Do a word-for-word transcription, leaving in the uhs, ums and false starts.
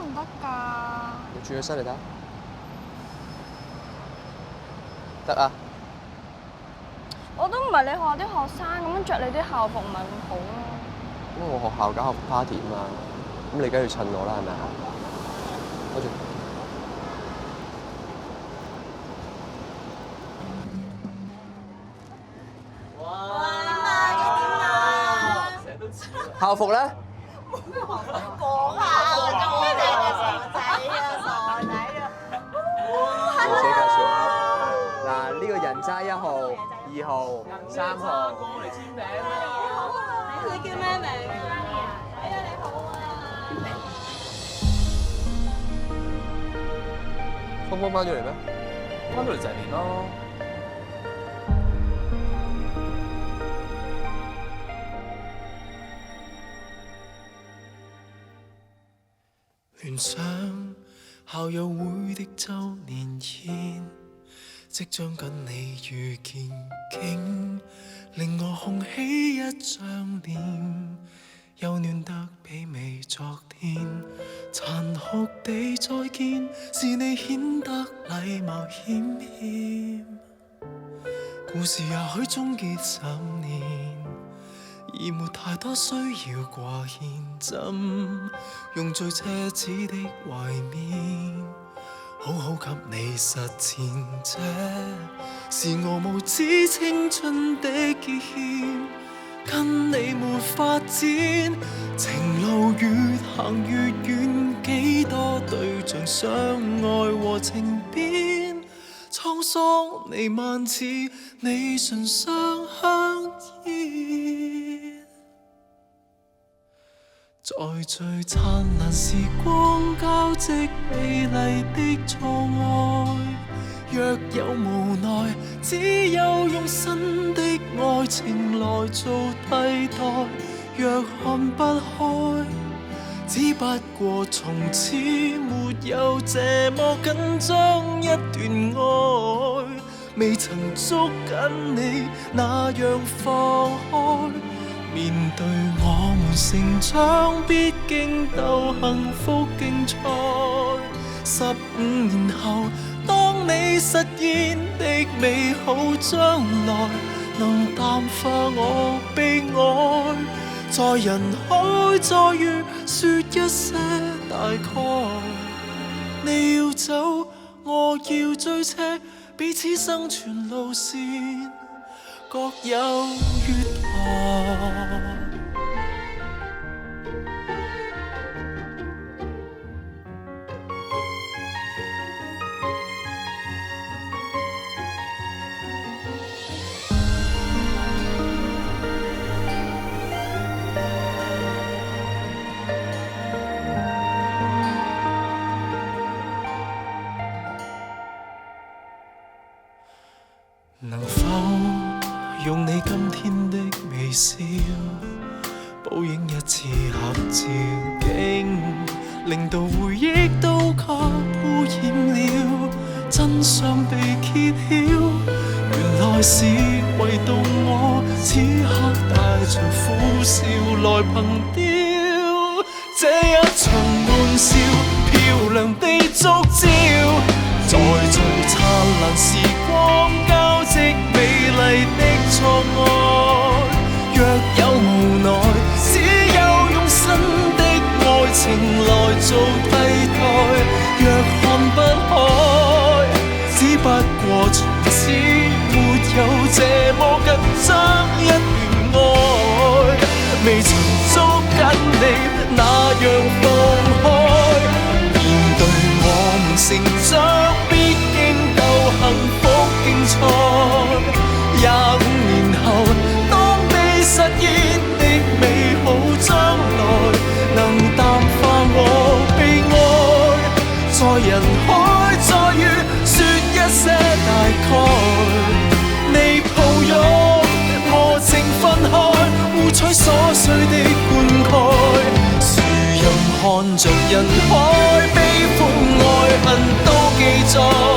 唔得㗎？ 你轉起身嚟睇下，得啊！ 我都唔係你學校啲學生，咁樣着你啲校服唔係咁好咯。 咁我學校搞校服 party 啊嘛，咁你梗係要襯我啦，係咪啊？攞住。校服咧？ 講下我中意你嘅傻仔啊，傻仔啊！ 自己介紹。嗱，呢個人渣一號、二號、三號。 過嚟簽名啦！ 你叫咩名啊？哎呀，你好啊！ 峰峰翻咗嚟咩？ 翻到嚟就係年咯。 聯想校友會的周年宴，即將跟你遇見，竟令我紅起一張臉，幼嫩得媲美昨天。殘酷地再見，是你顯得禮貌欠欠。故事也許終結十年，而沒太多需要掛牽，怎用最奢侈的懷緬，好好給你實踐？這是我無知青春的結欠，跟你沒發展，情路越行越遠，幾多對象相愛和情變，滄桑彌漫似你唇上香煙。在最燦爛時光交織美麗的錯愛，若有無奈，只有用新的愛情來做替代。若看不開，只不過從此沒有這麼緊張一段愛，未曾捉緊你那樣放開。面對我們成長，必經鬥幸福競賽。十五年後，當你實現的美好將來，能淡化我悲哀，在人海再遇說一些大概。你要走，我要追車，彼此生存路線各有月台。能否用你今天的微笑，補影一次合照，竟令到回憶都給污染了，真相被揭曉，原來是唯獨我此刻帶着苦笑來憑弔這一場玩笑，漂亮的燭照，在最燦爛時光交織美麗的錯愛。若有無奈，只有用新的愛情來做替代。若看不開，只不過從此沒有這麼緊張一段愛，未曾捉緊你那樣放開。面對我們成長，必經鬥幸福競賽。廿五年後，當你實現的美好將來，能淡化我悲哀，在人海再遇說一些大概。你抱擁我情分開，互取所需的灌溉。誰人看着人海，悲歡愛恨都記載。